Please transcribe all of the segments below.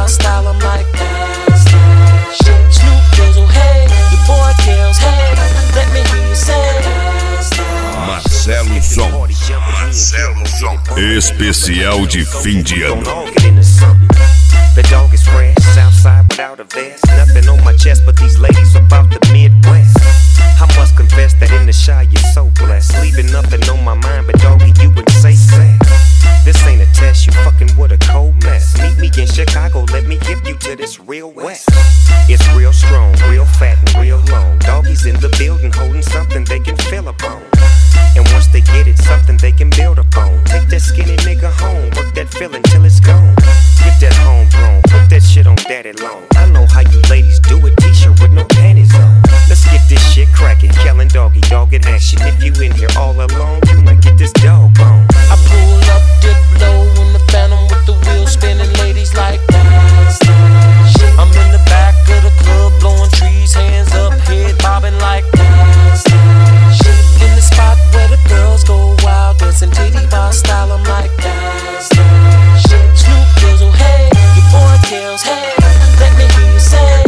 my style, I'm like Snoop Dizzle, hey, your boy kills, hey, let me hear you say Marcelo Som, especial de fim de ano. The dog is fresh, Southside without a vest. Nothing on my chest but these ladies about the Midwest. I must confess that in the shy you're so blessed. Leaving nothing on my mind but doggy, you would say sex. This ain't a test, you fucking with a cold mess. Meet me in Chicago, let me hip you to this real west. It's real strong, real fat and real long. Doggies in the building holding something they can feel upon. And once they get it, something they can build upon. Take that skinny nigga home, work that feeling till it's gone. Get that homegrown, put that shit on daddy long. I know how you ladies do it, t-shirt with no panties on. Let's get this shit crackin', Kellen Doggy, dog in action. If you in here all alone, you might get this dog bone. I pull up, dip low in the Phantom with the wheels spinning, ladies like I'm in the back of the club, blowing trees, hands up, head bobbing like in the spot where the girls go wild, dancing titty bar style, I'm like Snoop Dizzle, hey, your boy kills, hey, let me hear you say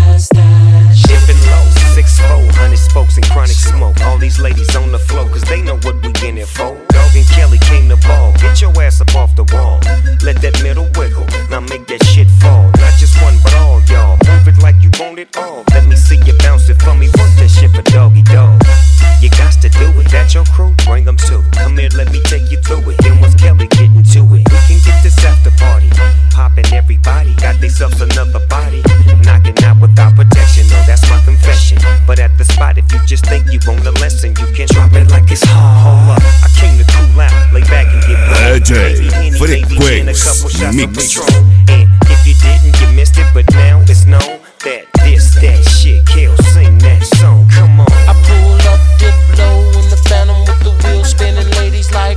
Dipping low, 6'4", 100 spokes and chronic smoke. All these ladies on the floor, cause they know what we in it for. Dog and Kelly came to ball, get your ass up off the wall. Let that middle wiggle, now make that shit fall. Not just one, but all y'all, move it like you want it all. Let me see you bounce it for me, work that shit for doggy dog. You got to do it, that your crew, bring them too. Come here, let me take you through it. Then once Kelly get into it, we can get this after party. Poppin' everybody, got themselves another body. Knocking out without protection, no, that's my confession. But at the spot, if you just think you want a lesson, you can drop it like it's hard. Hold up, I came to cool out, lay back and get DJ Frequenz Mix. And if you didn't, you missed it, but now it's known that this, that shit kills. Sing that song, come on. I pull up, dip low in the Phantom with the wheels spinning, ladies like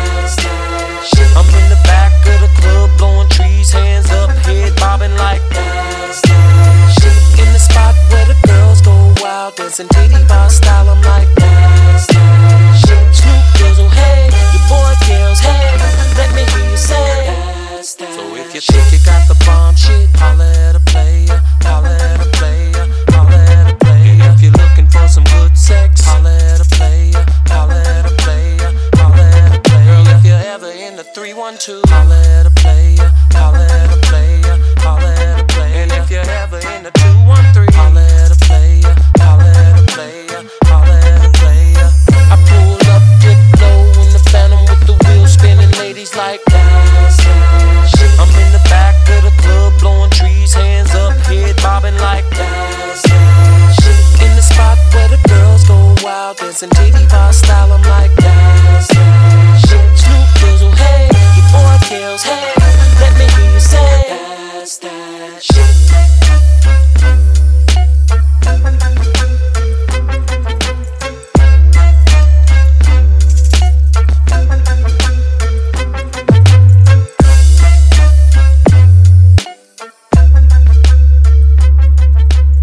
I'm in the back of the club, blowing trees, hands up, head bobbing like in the spot where the girls go wild, dancing titty bar style, I'm like Snoop Dizzle, hey, your boy kills, hey, let me hear you say So if you think you got the bomb shit, holla at a player, holla at a player, holla at a player. If you're looking for some good sex, holla at a player, holla at a player, holla at a player. Girl, if you're ever in the 312, holla at a player, holla at a player, holla at a player. And if you're ever in the 213,